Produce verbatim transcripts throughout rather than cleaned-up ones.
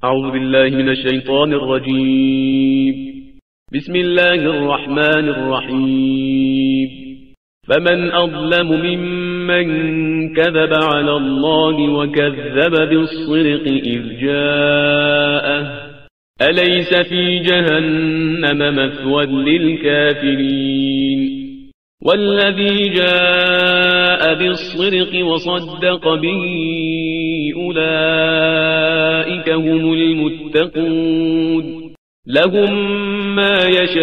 أعوذ بالله من الشيطان الرجيم. بسم الله الرحمن الرحيم. فمن أظلم ممن كذب على الله وكذب بالصدق إذ جاءه أليس في جهنم مثوى للكافرين والذي جاء بالصدق وصدق به أولئك هم المتقون لهم ما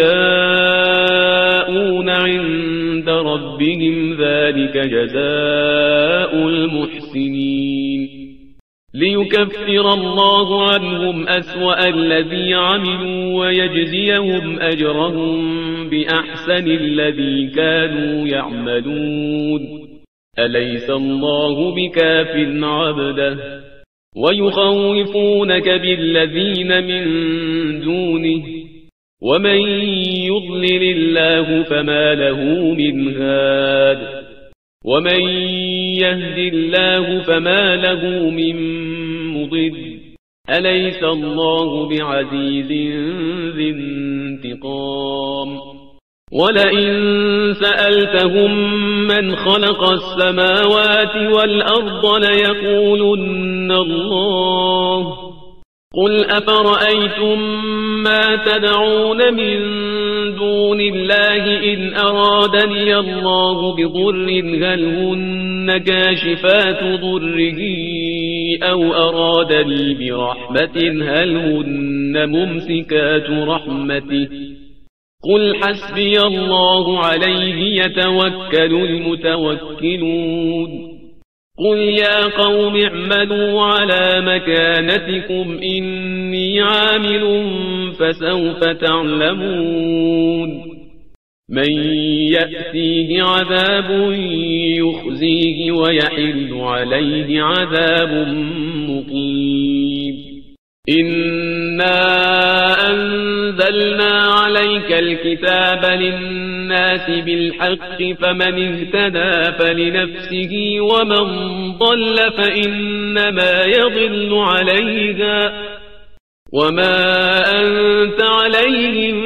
يشاءون عند ربهم ذلك جزاء المحسنين ليكفر الله عنهم أسوأ الذي عملوا ويجزيهم أجرهم بأحسن الذي كانوا يعملون أليس الله بكاف عبده ويخوفونك بالذين من دونه ومن يضلل الله فما له من هاد ومن يهد الله فما له من مضل أليس الله بعزيز ذي انتقام ولئن سألتهم من خلق السماوات والأرض ليقولن الله قل أفرأيتم ما تدعون من دون الله إن أرادني الله بضر هل هن كاشفات ضره أو أرادني برحمة هل هن ممسكات رحمته قل حسبي الله عليه يتوكل المتوكلون قل يا قوم اعملوا على مكانتكم إني عامل فسوف تعلمون من يأتيه عذاب يخزيه ويحل عليه عذاب مقيم إنا أنزلنا عليك الكتاب للناس بالحق فمن اهتدى فلنفسه ومن ضل فإنما يضل عليها وما أنت عليهم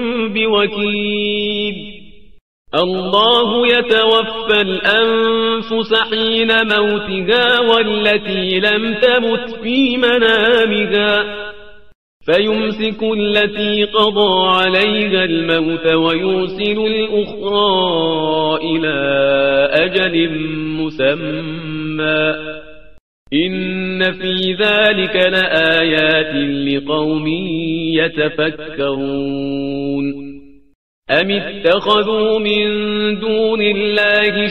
بوكيل الله يتوفى الأنفس حين موتها والتي لم تمت في منامها فيمسك التي قضى عليها الموت ويرسل الأخرى إلى أجل مسمى إن في ذلك لآيات لقوم يتفكرون أم اتخذوا من دون الله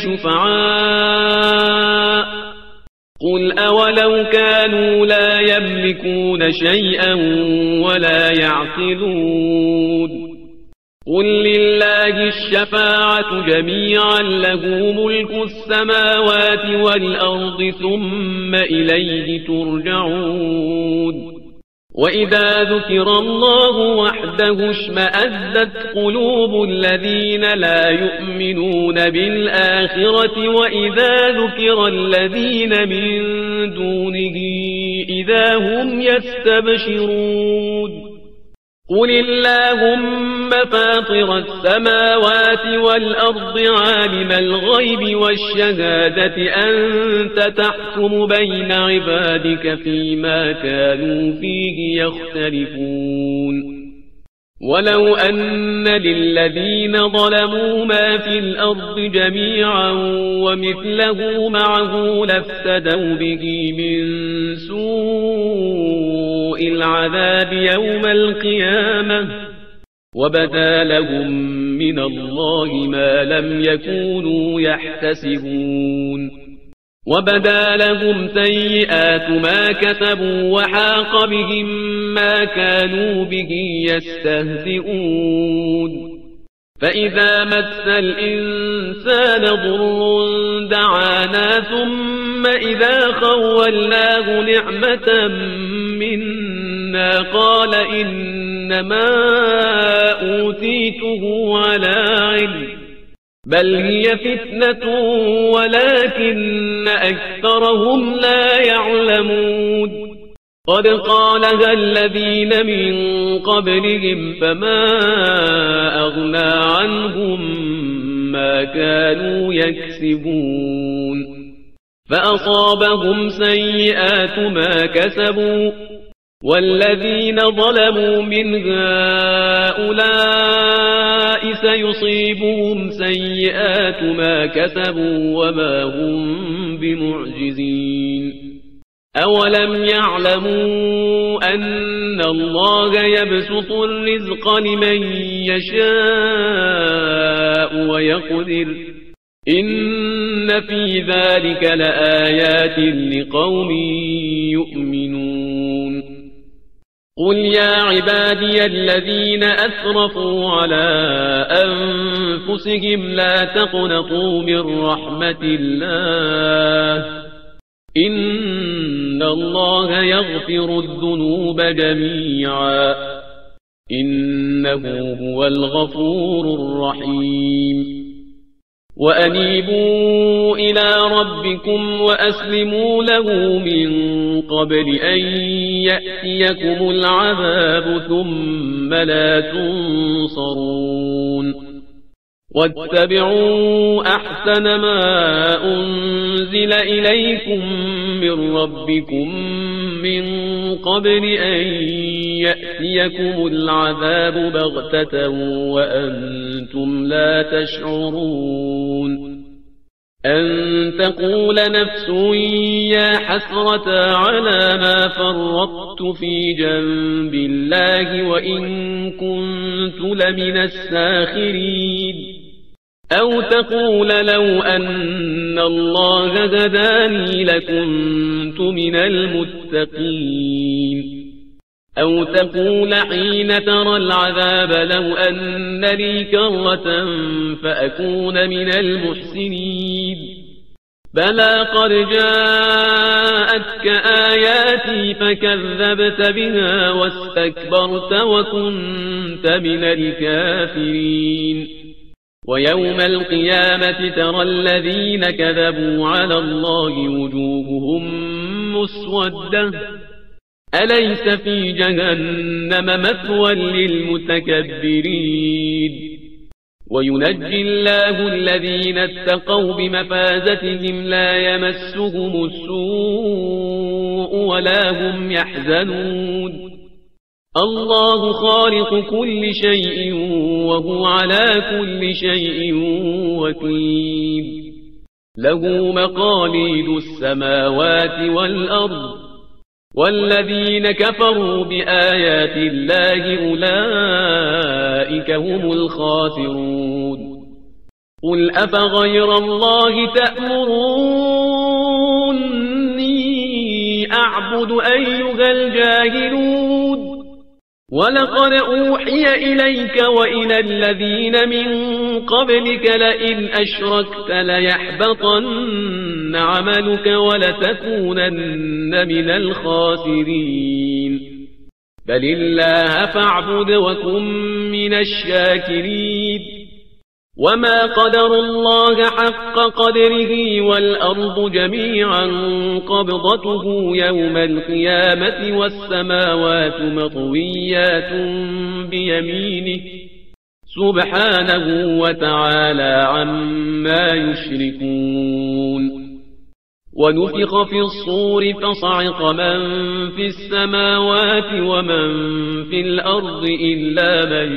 شفعاء قل أولو كانوا لا يملكون شيئا ولا يعقلون قل لله الشفاعة جميعا له ملك السماوات والأرض ثم إليه ترجعون وإذا ذكر الله وحده اشمأزت قلوب الذين لا يؤمنون بالآخرة وإذا ذكر الذين من دونه إذا هم يستبشرون قل اللهم فاطر السماوات والأرض عالم الغيب والشهادة أنت تحكم بين عبادك فيما كانوا فيه يختلفون ولو أن للذين ظلموا ما في الأرض جميعا ومثله معه لافتدوا به من سوء العذاب يوم القيامة وبدا لهم من الله ما لم يكونوا يحتسبون وبدا لهم سيئات ما كسبوا وحاق بهم ما كانوا به يستهزئون فإذا مس الإنسان ضر دعانا ثم إذا خولناه نعمة منا قال إنما أوتيته على علم بل هي فتنة ولكن أكثرهم لا يعلمون قد قالها الذين من قبلهم فما أغنى عنهم ما كانوا يكسبون فأصابهم سيئات ما كسبوا والذين ظلموا من هؤلاء سيصيبهم سيئات ما كسبوا وما هم بمعجزين أولم يعلموا أن الله يبسط الرزق لمن يشاء ويقدر إن في ذلك لآيات لقوم يؤمنون قل يا عبادي الذين أسرفوا على أنفسهم لا تقنطوا من رحمة الله إن الله يغفر الذنوب جميعا إنه هو الغفور الرحيم وأنيبوا إلى ربكم وأسلموا له من قبل أن يأتيكم العذاب ثم لا تنصرون واتبعوا أحسن ما أنزل إليكم من ربكم من قبل أن يأتيكم العذاب بغتة وأنتم لا تشعرون أن تقول نفس يا حسرة على ما فرطت في جنب الله وإن كنت لمن الساخرين أو تقول لو أن الله هداني لكنت من المتقين أو تقول حين ترى العذاب لو أن لي كرة فأكون من المحسنين بلى قد جاءتك آياتي فكذبت بها واستكبرت وكنت من الكافرين ويوم القيامة ترى الذين كذبوا على الله وجوههم مسودة أليس في جهنم مثوى للمتكبرين وينجي الله الذين اتقوا بمفازتهم لا يمسهم السوء ولا هم يحزنون الله خالق كل شيء وهو على كل شيء وكيل له مقاليد السماوات والأرض والذين كفروا بآيات الله أولئك هم الخاسرون قل أفغير الله تأمروني أعبد أيها الجاهلون ولقد أوحي إليك وإلى الذين من قبلك لئن أشركت ليحبطن عملك ولتكونن من الخاسرين بل الله فاعبد وكن من الشاكرين وما قدر الله حق قدره والأرض جميعا قبضته يوم القيامة والسماوات مطويات بيمينه سبحانه وتعالى عما يشركون ونفخ في الصور فصعق من في السماوات ومن في الأرض إلا من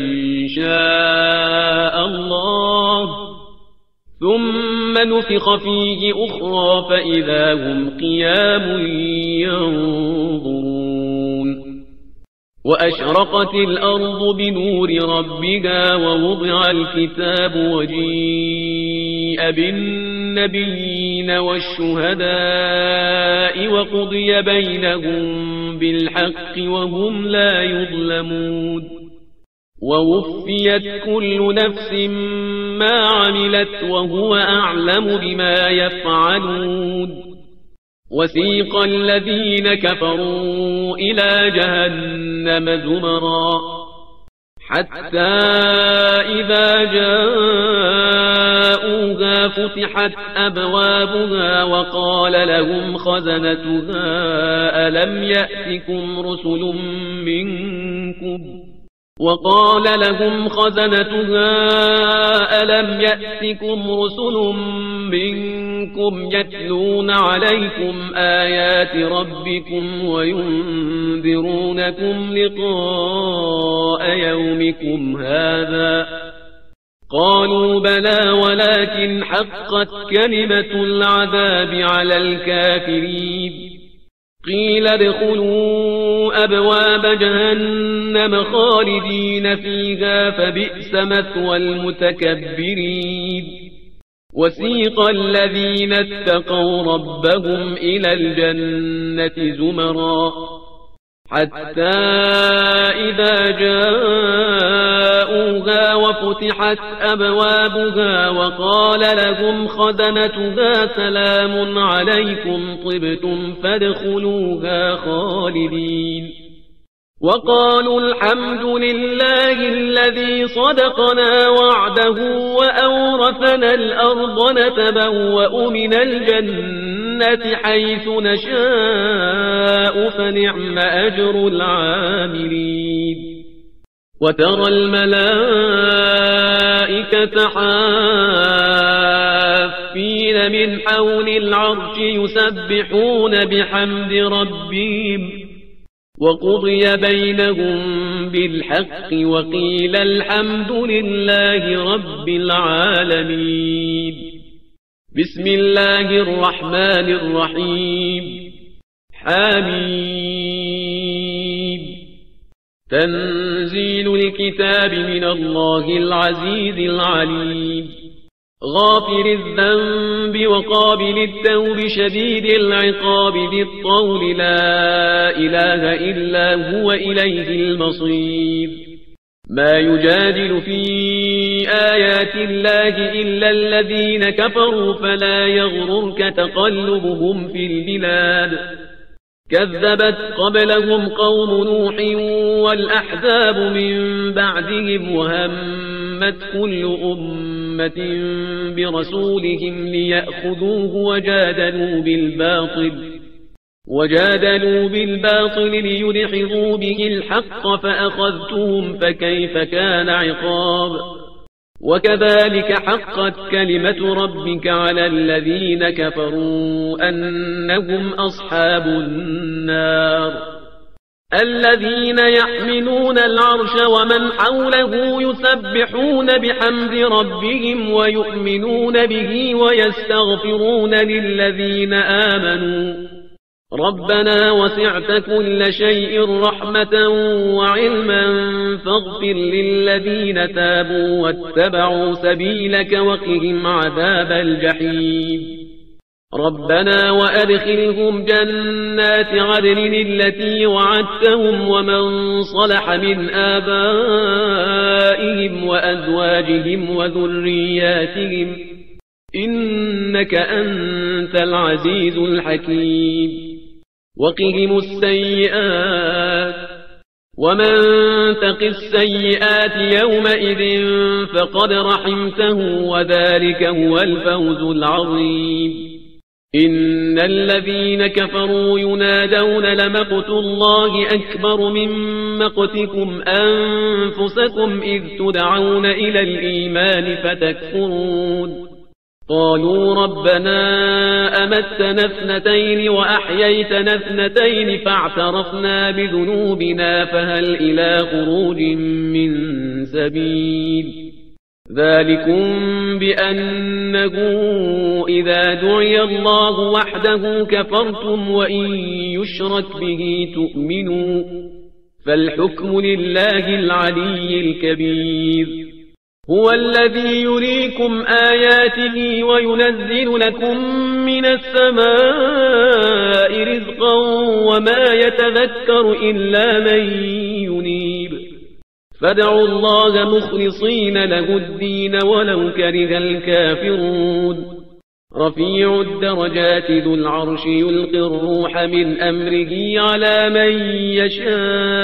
شاء الله ثم نفخ فيه أخرى فإذا هم قيام ينظرون وأشرقت الأرض بنور ربها ووضع الكتاب وجيء بالنبيين والشهداء وقضي بينهم بالحق وهم لا يظلمون ووفيت كل نفس ما عملت وهو أعلم بما يفعلون وسيق الذين كفروا إلى جهنم زمرا حتى إذا جاءوها فتحت وفتحت أبوابها وقال لهم خزنتها ألم يأتكم رسل منكم وقال لهم خزنتها ألم يأتكم رسل منكم يتلون عليكم آيات ربكم وينذرونكم لقاء يومكم هذا قالوا بلى ولكن حقت كلمة العذاب على الكافرين قيل ادخلوا أبواب جهنم خالدين فيها فبئس مثوى المتكبرين وسيق الذين اتقوا ربهم إلى الجنة زمرا حتى إذا جاءوها وفتحت أبوابها وقال لهم خزنتها سلام عليكم طبتم فادخلوها خالدين وقالوا الحمد لله الذي صدقنا وعده وأورثنا الأرض نتبوأ من الجنة حيث نشاء فنعم أجر العاملين وترى الملائكة حافين من حول العرش يسبحون بحمد ربهم وقضي بينهم بالحق وقيل الحمد لله رب العالمين بسم الله الرحمن الرحيم حميم تنزيل الكتاب من الله العزيز العليم غافر الذنب وقابل التوب شديد العقاب ذي الطول لا إله إلا هو إليه المصير ما يجادل في آيات الله إلا الذين كفروا فلا يغررك تقلبهم في البلاد كذبت قبلهم قوم نوح والأحزاب من بعدهم وهمت كل أمة برسولهم ليأخذوه وجادلوا بالباطل وجادلوا بالباطل ليدحضوا به الحق فأخذتهم فكيف كان عقاب وكذلك حقت كلمة ربك على الذين كفروا أنهم أصحاب النار الذين يحملون العرش ومن حوله يسبحون بحمد ربهم ويؤمنون به ويستغفرون للذين آمنوا ربنا وسعت كل شيء رحمة وعلما فاغفر للذين تابوا واتبعوا سبيلك وقهم عذاب الجحيم ربنا وأدخلهم جنات عدن التي وعدتهم ومن صلح من آبائهم وأزواجهم وذرياتهم إنك أنت العزيز الحكيم وقهم السيئات ومن تق السيئات يومئذ فقد رحمته وذلك هو الفوز العظيم إن الذين كفروا ينادون لمقت الله أكبر من مقتكم أنفسكم إذ تدعون إلى الإيمان فتكفرون قالوا ربنا أمتنا اثنتين وأحييتنا اثنتين فاعترفنا بذنوبنا فهل إلى خروج من سبيل ذلكم بأنه إذا دعي الله وحده كفرتم وإن يشرك به تؤمنوا فالحكم لله العلي الكبير هو الذي يريكم آياته وينزل لكم من السماء رزقا وما يتذكر إلا من ينيب فادعوا الله مخلصين له الدين ولو كره الكافرون رفيع الدرجات ذو العرش يلقي الروح من أمره على من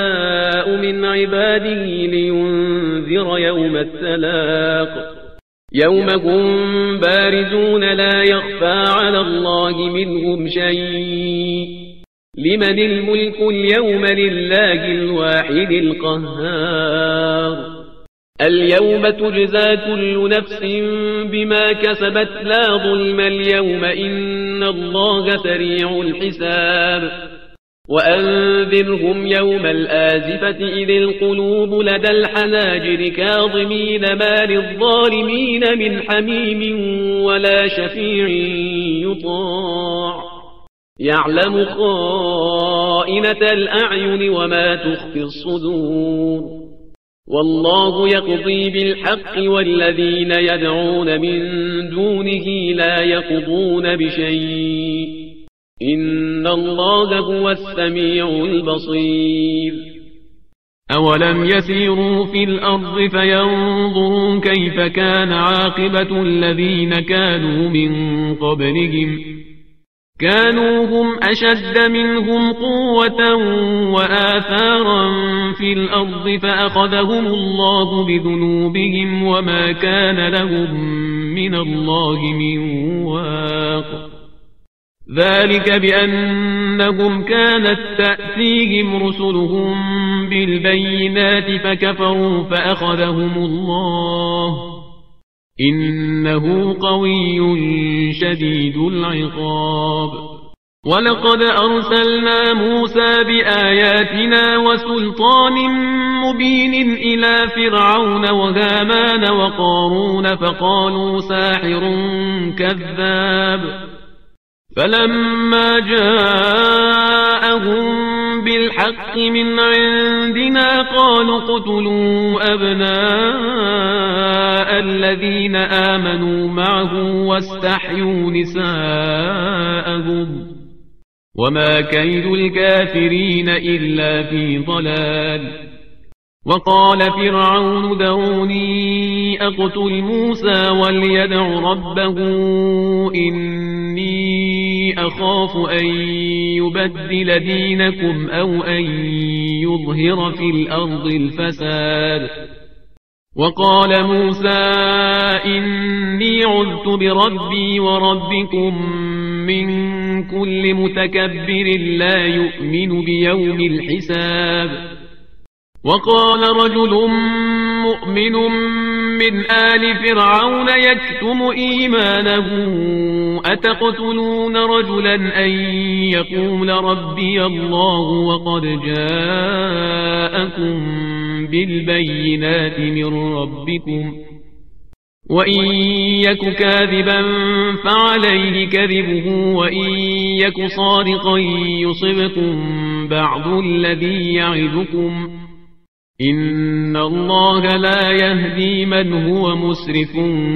يشاء من عباده لينذر يوم التلاق يوم هم بارزون لا يخفى على الله منهم شيء لمن الملك اليوم لله الواحد القهار اليوم تجزى كل نفس بما كسبت لا ظلم اليوم إن الله سريع الحساب وأنذرهم يوم الآزفة إذ القلوب لدى الحناجر كاظمين ما للظالمين من حميم ولا شفيع يطاع يعلم خائنة الأعين وما تخفي الصدور والله يقضي بالحق والذين يدعون من دونه لا يقضون بشيء إن الله هو السميع البصير أولم يسيروا في الأرض فينظروا كيف كان عاقبة الذين كانوا من قبلهم كانوا هم أشد منهم قوة وآثارا في الأرض فأخذهم الله بذنوبهم وما كان لهم من الله من واق ذلك بأنهم كانت تأتيهم رسلهم بالبينات فكفروا فأخذهم الله إنه قوي شديد العقاب ولقد أرسلنا موسى بآياتنا وسلطان مبين إلى فرعون وهامان وقارون فقالوا ساحر كذاب فلما جاءهم بالحق من عندنا قالوا اقتلوا أبناء الذين آمنوا معه واستحيوا نساءهم وما كيد الكافرين إلا في ضلال وقال فرعون ذروني أقتل موسى وليدع ربه إني أخاف أن يبدل دينكم أو أن يظهر في الأرض الفساد وقال موسى إني عذت بربي وربكم من كل متكبر لا يؤمن بيوم الحساب وقال رجل مؤمن من آل فرعون يكتم إيمانه أتقتلون رجلا أن يقول ربي الله وقد جاءكم بالبينات من ربكم وإن يك كاذبا فعليه كذبه وإن يك صادقا يصبكم بعض الذي يعدكم إن الله لا يهدي من هو مسرف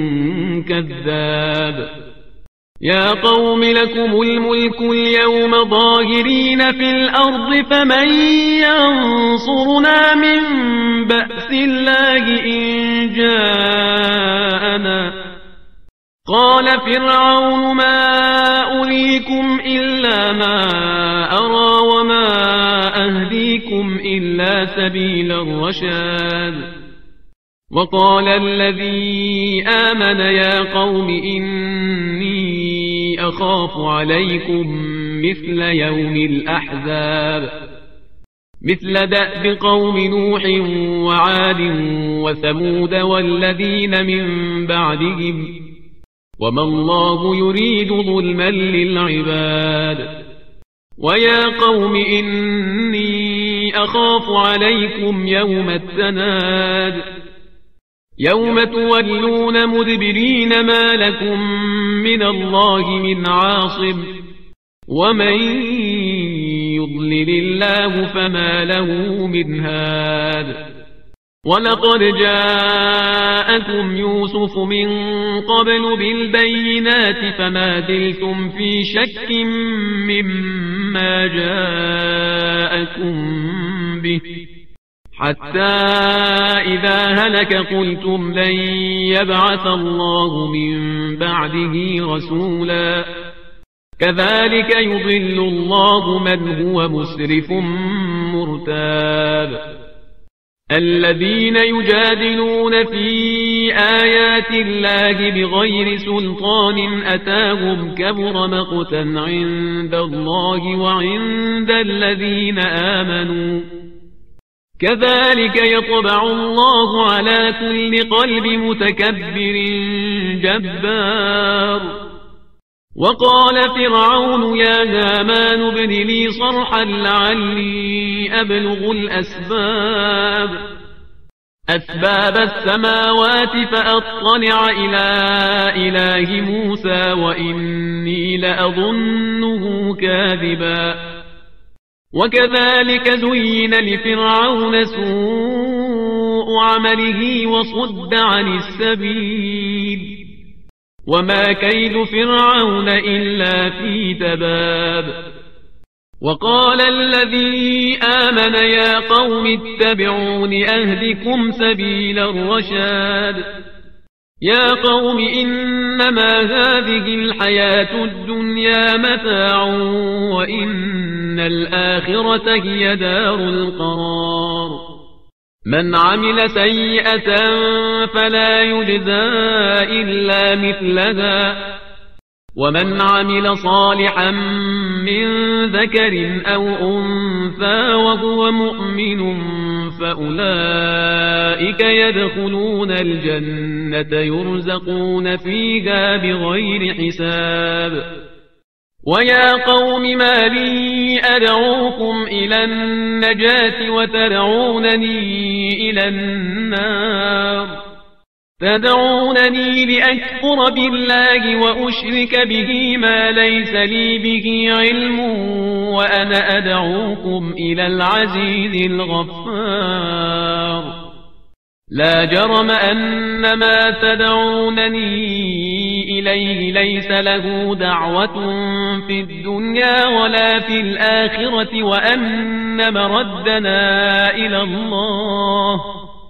كذاب يا قوم لكم الملك اليوم ظاهرين في الأرض فمن ينصرنا من بأس الله إن جاءنا قال فرعون ما أريكم إلا ما أرى وما أهديكم إلا سبيل الرشاد وقال الذي آمن يا قوم إني أخاف عليكم مثل يوم الأحزاب مثل دأب قوم نوح وعاد وثمود والذين من بعدهم وما الله يريد ظلما للعباد ويا قوم إني أخاف عليكم يوم التناد يوم تولون مدبرين ما لكم من الله من عاصم ومن يضلل الله فما له من هاد ولقد جاءكم يوسف من قبل بالبينات فما زلتم في شك مما جاءكم به حتى إذا هلك قلتم لن يبعث الله من بعده رسولا كذلك يضل الله من هو مسرف مرتاب الذين يجادلون في آيات الله بغير سلطان أتاهم كبر مقتا عند الله وعند الذين آمنوا كذلك يطبع الله على كل قلب متكبر جبار. وقال فرعون يا هامان ابن لي صرحا لعلي أبلغ الأسباب أسباب السماوات فأطلع إلى إله موسى وإني لأظنه كاذبا. وكذلك زين لفرعون سوء عمله وصد عن السبيل وما كيد فرعون إلا في تباب. وقال الذي آمن يا قوم اتبعون أهدكم سبيل الرشاد. يا قوم إنما هذه الحياة الدنيا متاع وإن الآخرة هي دار القرار. من عمل سيئة فلا يجزى إلا مثلها ومن عمل صالحا من ذكر أو أنثى وهو مؤمن فأولئك يدخلون الجنة يرزقون فيها بغير حساب. ويا قوم ما لي أدعوكم إلى النجاة وتدعونني إلى النار تدعونني لأكفر بالله وأشرك به ما ليس لي به علم وأنا أدعوكم إلى العزيز الغفار. لا جرم أن ما تدعونني إليه ليس له دعوة في الدنيا ولا في الآخرة وأن مردنا إلى الله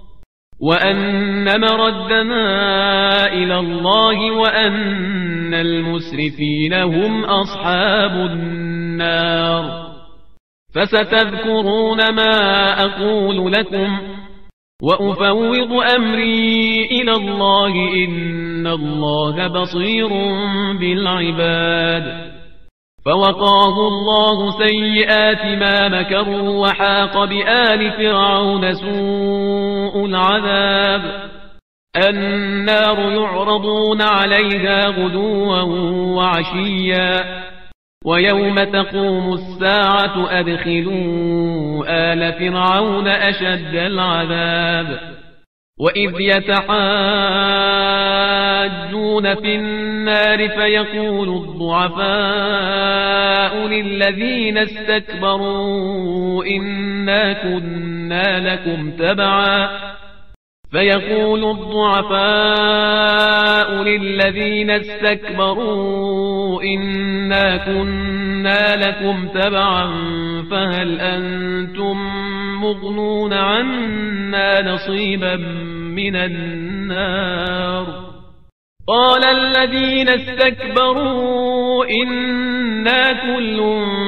وأن مردنا إلى الله وأن المسرفين هم أصحاب النار. فستذكرون ما أقول لكم وأفوض أمري إلى الله إن الله بصير بالعباد. فوقاه الله سيئات ما مكروا وحاق بآل فرعون سوء العذاب. النار يعرضون عليها غدوا وعشيا ويوم تقوم الساعة أدخلوا آل فرعون أشد العذاب. وإذ يتحاجون في النار فيقول الضعفاء للذين استكبروا إنا كنا لكم تبعا فيقول الضعفاء للذين استكبروا إنا كنا لكم تبعا فهل أنتم مغنون عنا نصيبا من النار. قال الذين استكبروا إنا كل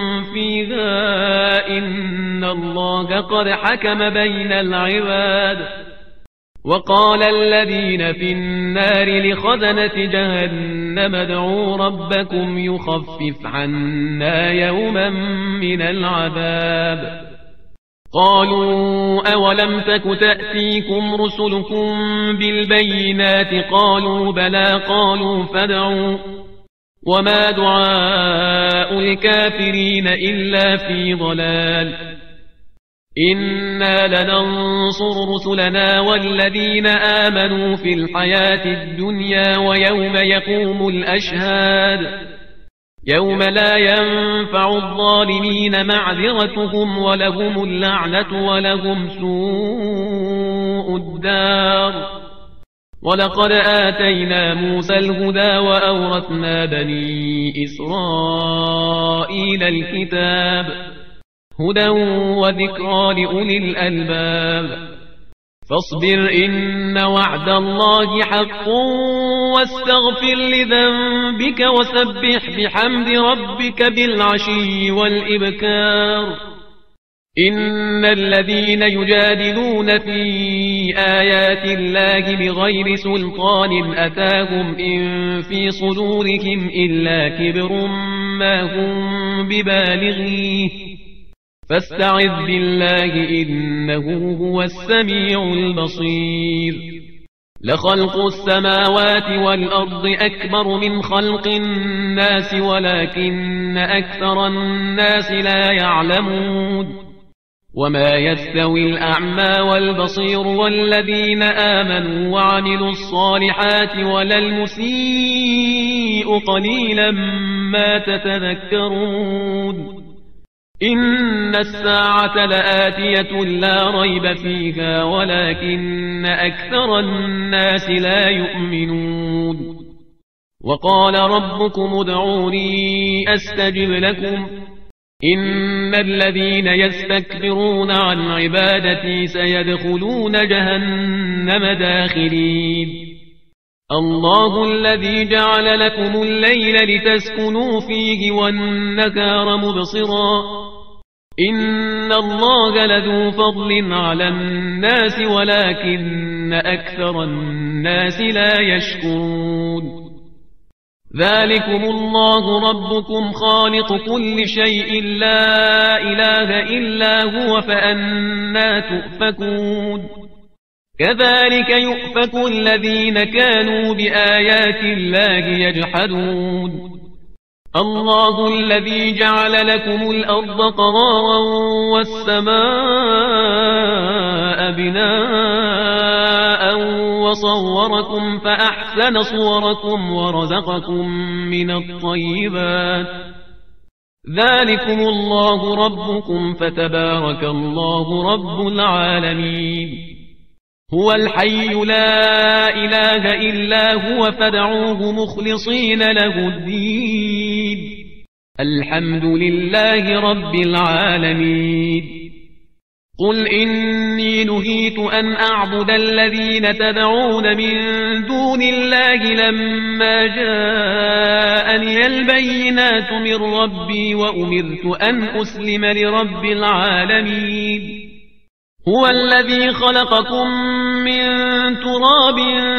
فيها إن الله قد حكم بين العباد. وقال الذين في النار لخزنة جهنم ادعوا ربكم يخفف عنا يوما من العذاب. قالوا أولم تك تأتيكم رسلكم بالبينات قالوا بلى قالوا فادعوا وما دعاء الكافرين إلا في ضلال. إنا لننصر رسلنا والذين آمنوا في الحياة الدنيا ويوم يقوم الأشهاد يوم لا ينفع الظالمين معذرتهم ولهم اللعنة ولهم سوء الدار. ولقد آتينا موسى الهدى وأورثنا بني إسرائيل الكتاب هدى وذكرى لأولي الألباب. فاصبر إن وعد الله حق واستغفر لذنبك وسبح بحمد ربك بالعشي والإبكار. إن الذين يجادلون في آيات الله بغير سلطان أتاهم إن في صدورهم إلا كبر ما هم ببالغيه فاستعذ بالله إنه هو السميع البصير لخلق السماوات والأرض أكبر من خلق الناس ولكن أكثر الناس لا يعلمون وما يستوي الأعمى والبصير والذين آمنوا وعملوا الصالحات ولا المسيء قليلا ما تتذكرون إن الساعة لآتية لا ريب فيها ولكن أكثر الناس لا يؤمنون وقال ربكم ادعوني أستجب لكم إن الذين يستكبرون عن عبادتي سيدخلون جهنم داخرين الله الذي جعل لكم الليل لتسكنوا فيه والنهار مبصرا إن الله لذو فضل على الناس ولكن أكثر الناس لا يشكرون ذلكم الله ربكم خالق كل شيء لا إله إلا هو فأنا تؤفكون كذلك يؤفك الذين كانوا بآيات الله يجحدون الله الذي جعل لكم الأرض قرارا والسماء بناء وصوركم فأحسن صوركم ورزقكم من الطيبات ذلكم الله ربكم فتبارك الله رب العالمين هو الحي لا إله إلا هو فادعوه مخلصين له الدين الحمد لله رب العالمين قل إني نهيت أن أعبد الذين تدعون من دون الله لما جاءني البينات من ربي وأمرت أن أسلم لرب العالمين هو الذي خلقكم من تراب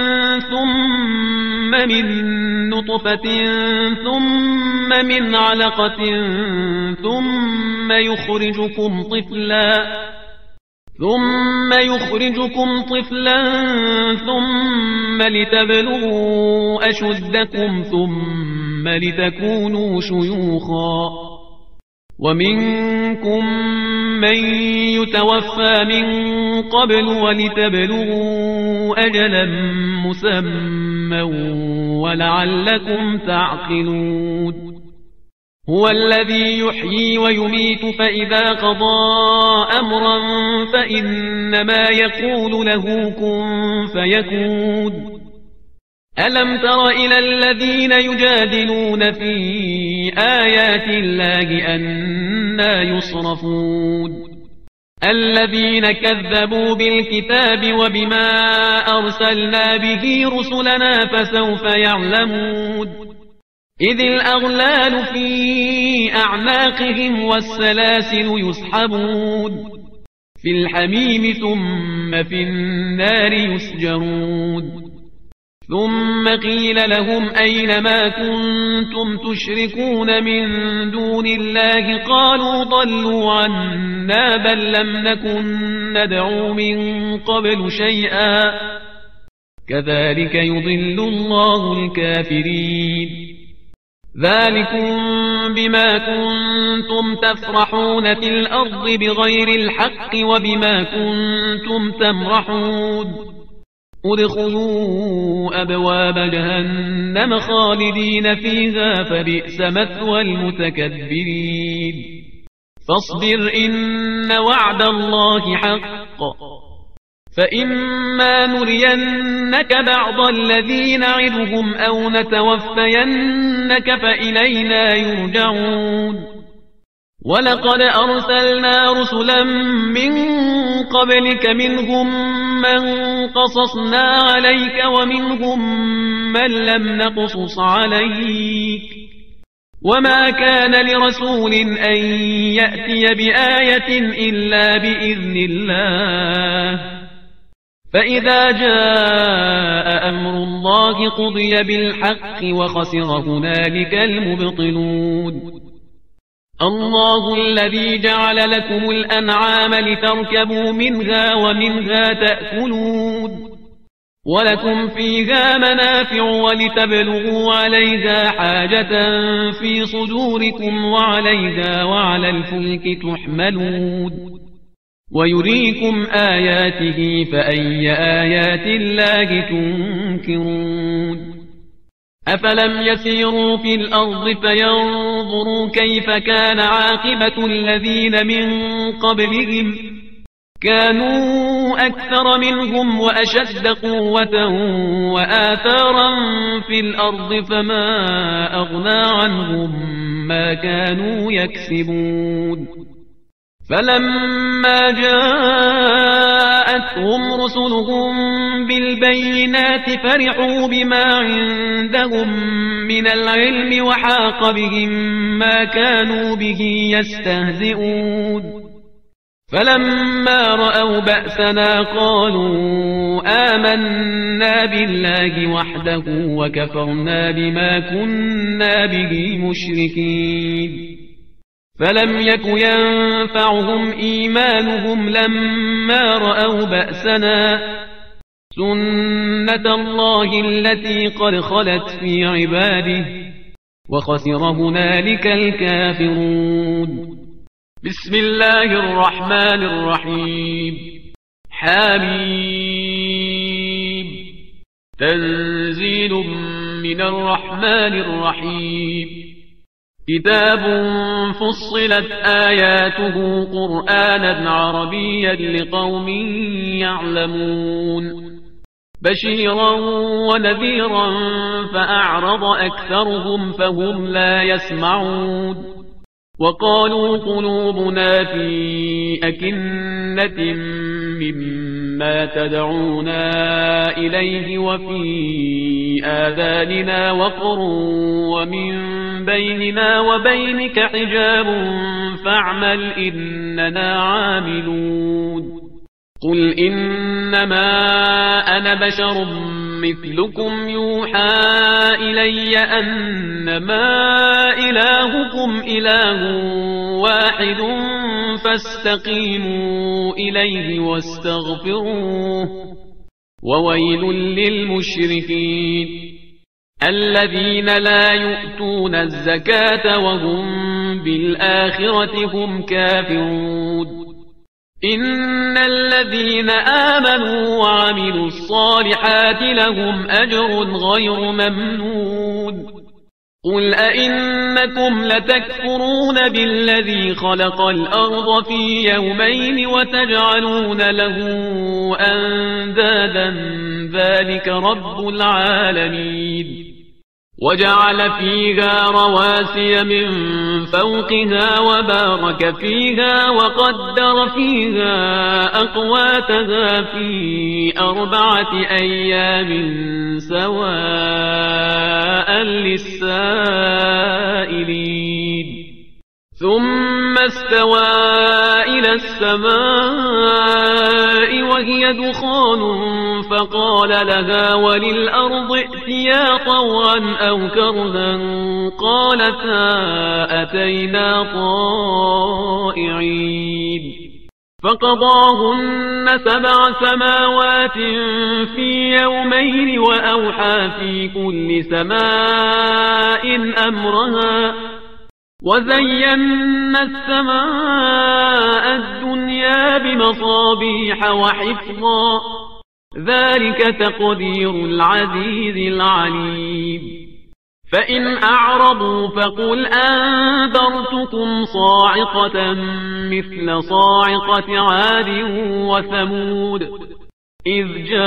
ثم من نطفة ثم من علقة ثم يخرجكم طفلا ثم يخرجكم طفلا ثم لتبلغوا أشدكم ثم لتكونوا شيوخا ومنكم من يتوفى من قبل ولتبلغوا أجلا مسمى ولعلكم تعقلون هو الذي يحيي ويميت فإذا قضى أمرا فإنما يقول له كن فيكون ألم تر إلى الذين يجادلون في آيات الله أنى يصرفون الذين كذبوا بالكتاب وبما أرسلنا به رسلنا فسوف يعلمون إذ الأغلال في أعناقهم والسلاسل يسحبون في الحميم ثم في النار يسجرون ثم قيل لهم أين ما كنتم تشركون من دون الله قالوا ضلوا عنا بل لم نكن ندعو من قبل شيئا كذلك يضل الله الكافرين ذلكم بما كنتم تفرحون في الأرض بغير الحق وبما كنتم تمرحون ادخلوا أبواب جهنم خالدين فيها فبئس مثوى المتكبرين فاصبر إن وعد الله حق فإما نرينك بعض الذي نعدهم أو نتوفينك فإلينا يرجعون ولقد أرسلنا رسلا من قبلك منهم من قصصنا عليك ومنهم من لم نقصص عليك وما كان لرسول أن يأتي بآية إلا بإذن الله فإذا جاء أمر الله قضي بالحق وخسر هنالك المبطلون الله الذي جعل لكم الأنعام لتركبوا منها ومنها تأكلون ولكم فيها منافع ولتبلغوا عليها حاجة في صدوركم وعليها وعلى الفلك تحملون ويريكم آياته فأي آيات الله تنكرون أفلم يسيروا في الأرض فينظروا كيف كان عاقبة الذين من قبلهم كانوا أكثر منهم وأشد قوة وآثارا في الأرض فما أغنى عنهم ما كانوا يكسبون فلما جاءتهم رسلهم بالبينات فرحوا بما عندهم من العلم وحاق بهم ما كانوا به يستهزئون فلما رأوا بأسنا قالوا آمنا بالله وحده وكفرنا بما كنا به مشركين فلم يك ينفعهم إيمانهم لما رأوا بأسنا سنة الله التي قد خلت في عباده وخسر هنالك الكافرون بسم الله الرحمن الرحيم حميم تنزيل من الرحمن الرحيم كتاب فصلت آياته قرآنا عربيا لقوم يعلمون بشيرا ونذيرا فأعرض أكثرهم فهم لا يسمعون وقالوا قلوبنا في أكنة مما تدعونا إليه وفي آذاننا وقر ومن بيننا وبينك حجاب فاعمل إننا عاملون قل إنما أنا بشر مثلكم يوحى إلي أنما إلهكم إله واحد فاستقيموا إليه واستغفروه وويل للمشركين الذين لا يؤتون الزكاة وهم بالآخرة هم كافرون إن الذين آمنوا وعملوا الصالحات لهم أجر غير ممنون قل أئنكم لتكفرون بالذي خلق الأرض في يومين وتجعلون له أندادا ذلك رب العالمين وجعل فيها رواسي من فوقها وبارك فيها وقدر فيها أقواتها في أربعة أيام سواء للسائلين ثم استوى إلى السماء وهي دخان فقال لها وللأرض ائتيا طوعا أو كرها قالتا أتينا طائعين فقضاهن سبع سماوات في يومين وأوحى في كل سماء أمرها وزينا السماء الدنيا بمصابيح وحفظا ذلك تقدير العزيز العليم فإن أعرضوا فقل أنذرتكم صاعقة مثل صاعقة عاد وثمود إذ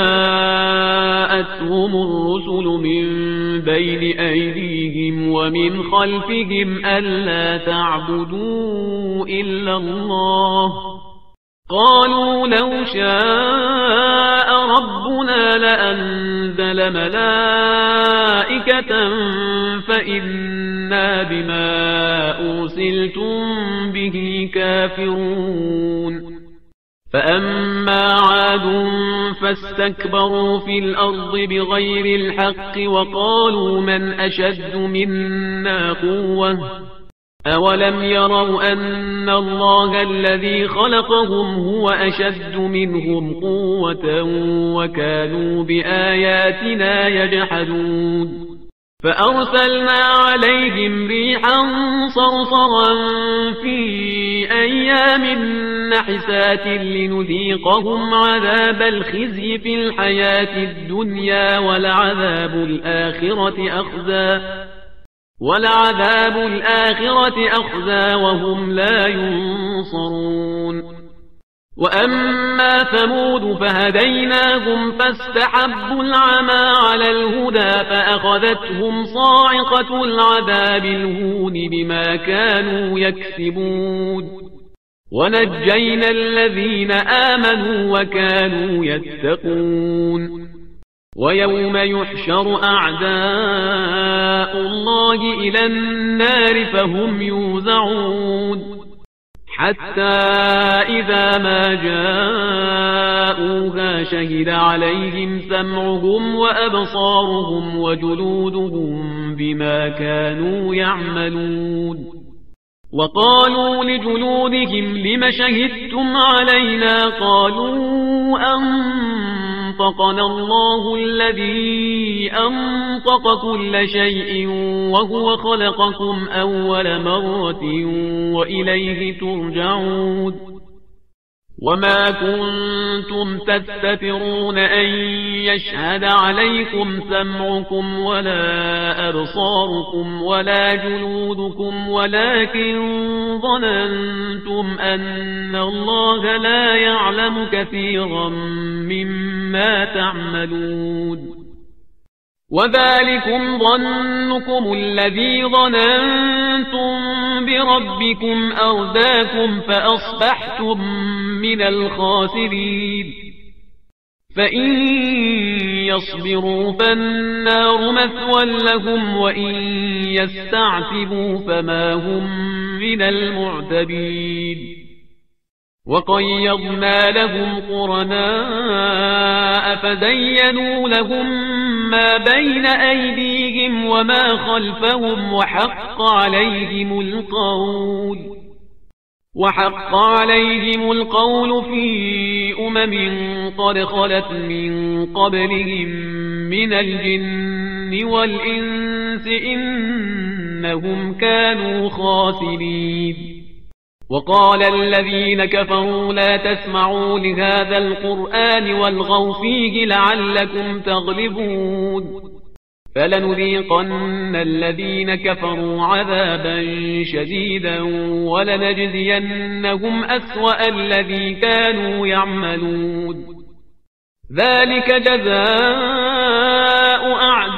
جاءتهم الرسل من بين أيديهم ومن خلفهم ألا تعبدوا إلا الله قالوا لو شاء ربنا لأنزل ملائكة فإنا بما أرسلتم به كافرون فأما عاد فاستكبروا في الأرض بغير الحق وقالوا من أشد منا قوة أولم يروا أن الله الذي خلقهم هو أشد منهم قوة وكانوا بآياتنا يجحدون فأرسلنا عليهم ريحا صرصرا في أيام نحسات لنذيقهم عذاب الخزي في الحياة الدنيا ولعذاب الآخرة أخزى ولعذاب الآخرة أخزى وهم لا ينصرون وأما ثمود فهديناهم فاستحبوا العمى على الهدى فأخذتهم صاعقة العذاب الهون بما كانوا يكسبون ونجينا الذين آمنوا وكانوا يتقون ويوم يحشر أعداء الله إلى النار فهم يوزعون حتى إذا ما جاءوها شهد عليهم سمعهم وأبصارهم وجلودهم بما كانوا يعملون وقالوا لجلودهم لم شهدتم علينا قالوا أنطقنا الله الذي أنطق كل شيء وهو خلقكم أول مرة وإليه ترجعون وما كنتم تستترون أن يشهد عليكم سمعكم ولا أبصاركم ولا جلودكم ولكن ظننتم أن الله لا يعلم كثيرا مما تعملون وذلكم ظنكم الذي ظننتم بربكم أرداكم فأصبحتم من الخاسرين فإن يصبروا فالنار مثوى لهم وإن يستعتبوا فما هم من المعتبين وقيضنا لهم قرناء فزينوا لهم ما بين أيديهم وما خلفهم وحق عليهم القول وحق عليهم القول في أمم قد خلت من قبلهم من الجن والإنس إنهم كانوا خاسرين وقال الذين كفروا لا تسمعوا لهذا القرآن والغوا فيه لعلكم تغلبون فلنذيقن الذين كفروا عذابا شديدا ولنجزينهم أسوأ الذي كانوا يعملون ذلك جزاء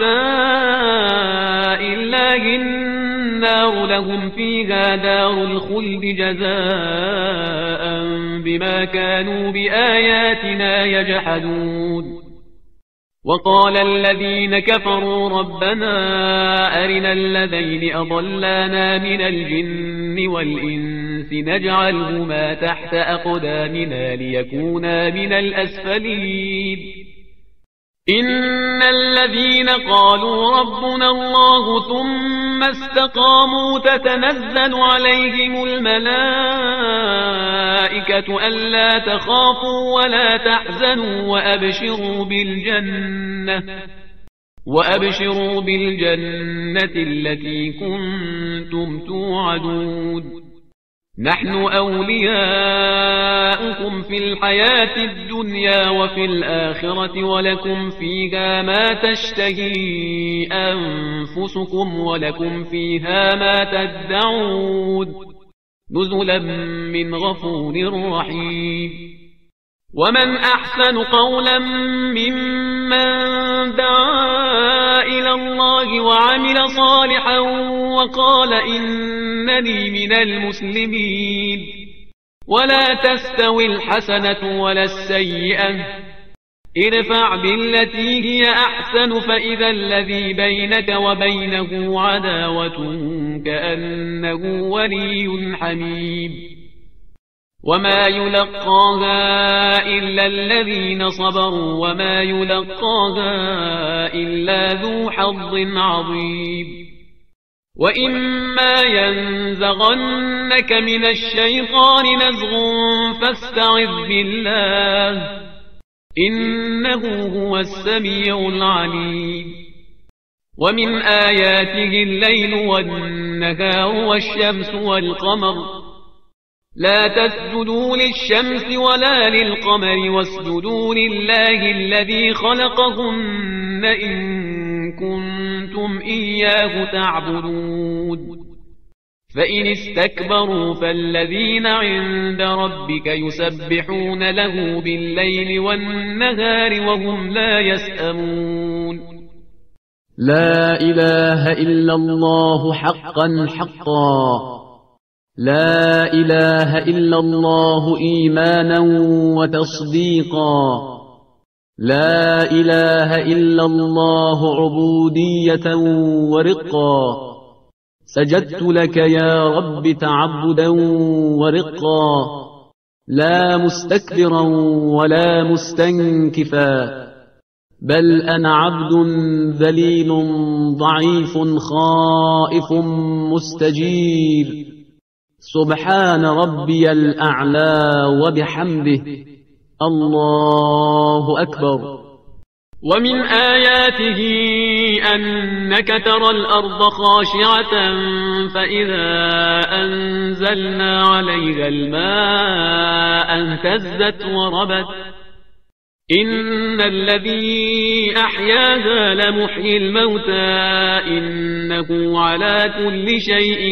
أعداء الله النار لهم فيها دار الخلد جزاء بما كانوا بآياتنا يجحدون وقال الذين كفروا ربنا أرنا الذين أضلانا من الجن والإنس نجعلهما تحت أقدامنا ليكونا من الأسفلين إن الذين قالوا ربنا الله ثم استقاموا تتنزل عليهم الملائكة ألا تخافوا ولا تحزنوا وأبشروا بالجنة وأبشروا بالجنة التي كنتم توعدون نحن أولياؤكم في الحياة الدنيا وفي الآخرة ولكم فيها ما تشتهي أنفسكم ولكم فيها ما تدعون نزلا من غفور رحيم ومن أحسن قولا ممن دعا إلى الله وعمل صالحا وقال إنني من المسلمين ولا تستوي الحسنة ولا السيئة ادفع بالتي هي أحسن فإذا الذي بينك وبينه عداوة كأنه ولي حميم وما يلقاها إلا الذين صبروا وما يلقاها إلا ذو حظ عظيم وإما ينزغنك من الشيطان نزغ فاستعذ بالله إنه هو السميع العليم ومن آياته الليل والنهار والشمس والقمر لا تسجدوا للشمس ولا للقمر واسجدوا لله الذي خلقهن إن كنتم إياه تعبدون فإن استكبروا فالذين عند ربك يسبحون له بالليل والنهار وهم لا يسأمون لا إله إلا الله حقا حقا لا إله إلا الله إيمانا وتصديقا لا إله إلا الله عبودية ورقا سجدت لك يا رب تعبدا ورقا لا مستكبرا ولا مستنكفا بل أنا عبد ذليل ضعيف خائف مستجير سبحان ربي الأعلى وبحمده الله أكبر ومن آياته أنك ترى الأرض خاشعة فإذا أنزلنا عليها الماء اهتزت وربت إن الذي أحياها لمحيي الموتى إنه على كل شيء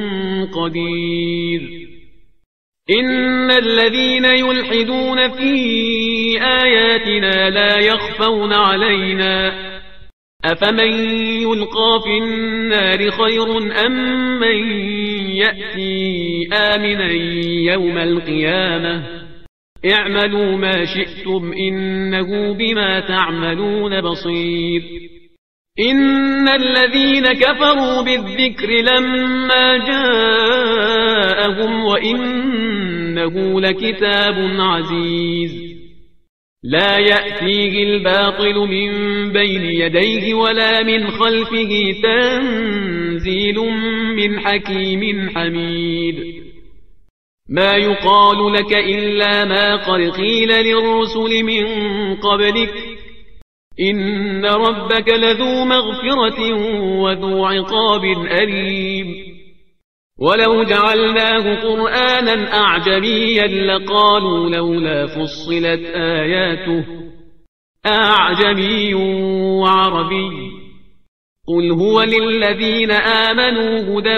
قدير إن الذين يلحدون في آياتنا لا يخفون علينا أفمن يلقى في النار خير أم من يأتي آمنا يوم القيامة اعملوا ما شئتم إنه بما تعملون بصير إن الذين كفروا بالذكر لما جاءهم وإنه لكتاب عزيز لا يأتيه الباطل من بين يديه ولا من خلفه تنزيل من حكيم حميد ما يقال لك إلا ما قد قيل للرسل من قبلك إن ربك لذو مغفرة وذو عقاب أليم ولو جعلناه قرآنا أعجميا لقالوا لولا فصلت آياته أعجمي وعربي قل هو للذين آمنوا هدى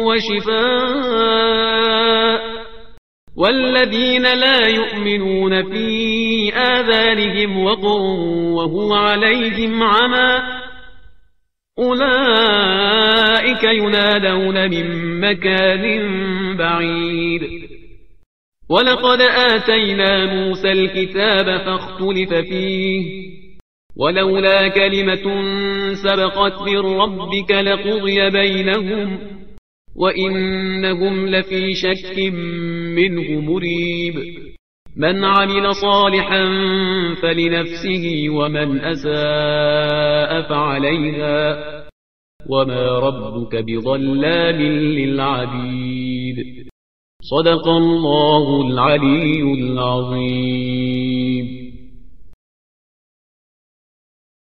وشفاء والذين لا يؤمنون في آذانهم وقر وهو عليهم عمى أولئك ينادون من مكان بعيد ولقد آتينا موسى الكتاب فاختلف فيه ولولا كلمة سبقت من ربك لقضي بينهم وإنهم لفي شك منه مريب من عمل صالحا فلنفسه ومن أساء فعليها وما ربك بظلام للعبيد صدق الله العلي العظيم.